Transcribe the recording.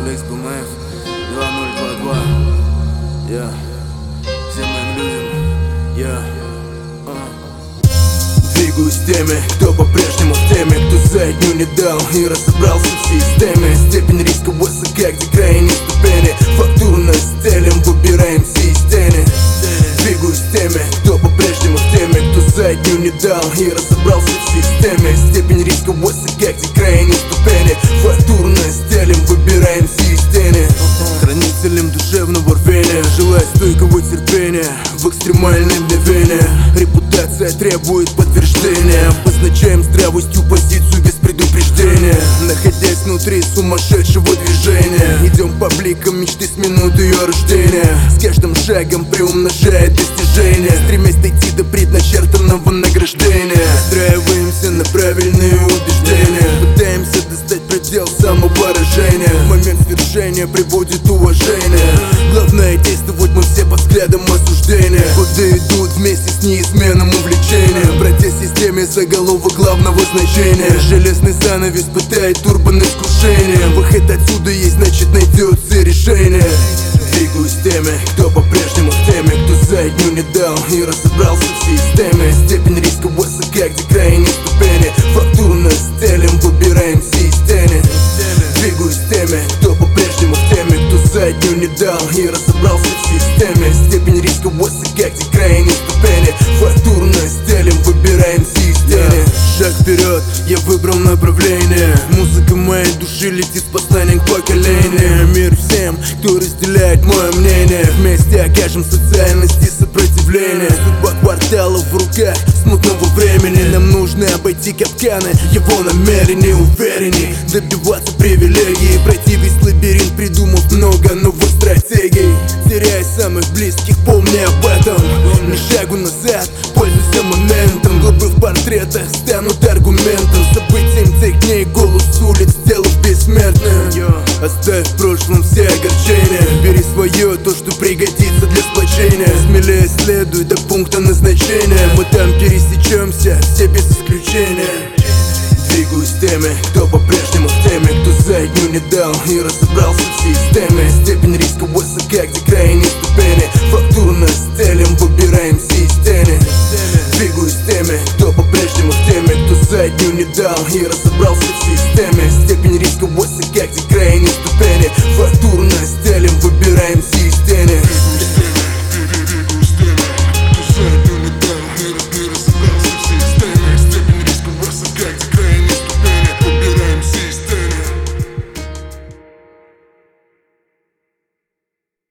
Лекс БМФ 2022. Я всем моим людям. Двигаюсь с теми, кто по-прежнему в теме, кто заднюю не дал и разобрался в системе. Степень риска высока, где крайние ступени. Фактурно стелем, выбираем системе. Двигаюсь с теми, кто по-прежнему в теме, кто заднюю не дал и разобрался в системе. Степень риска высока, где крайние ступени. Фактурно стелем, выбираем системе. Хранителем душевного рвения, желая стойкого терпения в экстремальные мгновения. Репутация требует подтверждения. Обозначаем здравостью позицию без предупреждения. Находясь внутри сумасшедшего движения, идем по бликам мечты с минуты ее рождения. С каждым шагом приумножая достижения, стремясь дойти до предначертанного награждения. Настраиваемся на правильные убеждения, пытаемся достать предел самопоражения. Момент свершения приводит уважение. Главное действовать мы все под взглядом осуждения. Годы идут вместе с неизменным увлечением, братья системе заголовок главного значения. Железный занавес пытает урбан искушение. Выход отсюда есть, значит найдется решение. Двигаюсь с теми, кто по-прежнему в теме, кто заднюю не дал и разобрался в системе. Степень риска высока, где крайние ступени. Фактурно стелем, выбираем системе. Двигаюсь с теми, кто по-прежнему в теме, кто заднюю не дал и разобрался в системе. Степень риска высока, где крайние ступени. Фактурно стелем, выбираем системе. Шаг вперед, я выбрал направление. Музыка моей души летит с посланием к поколениям. Мир всем, кто разделяет мое мнение. Вместе окажем социальности сопротивления. Судьба кварталов в руках смутного времени. Нам нужно обойти капканы его намерений. Уверенней добиваться привилегий, пройти весь лабиринт, придумав много новых стратегий. Теряя самых близких, помни об этом. Ни шагу назад, пользуйся моментом. Главы в портретах станут аргументом. Событием тех дней голос улиц сделав бессмертным. Оставь в прошлом все огорчения. Бери свое, то, что пригодится для сплочения. Смелее следуй до пункта назначения. Мы там пересечемся, все без исключения. Двигаюсь с теми, кто по-прежнему в теме, кто заднюю не дал и разобрался в системе. Степень риска высока, где крайние ступени. Фактурно стелем, выбираем системе. Двигаюсь с теми, кто по-прежнему в теме, кто заднюю не дал и разобрался в системе. Степень риска высока, где крайние ступени.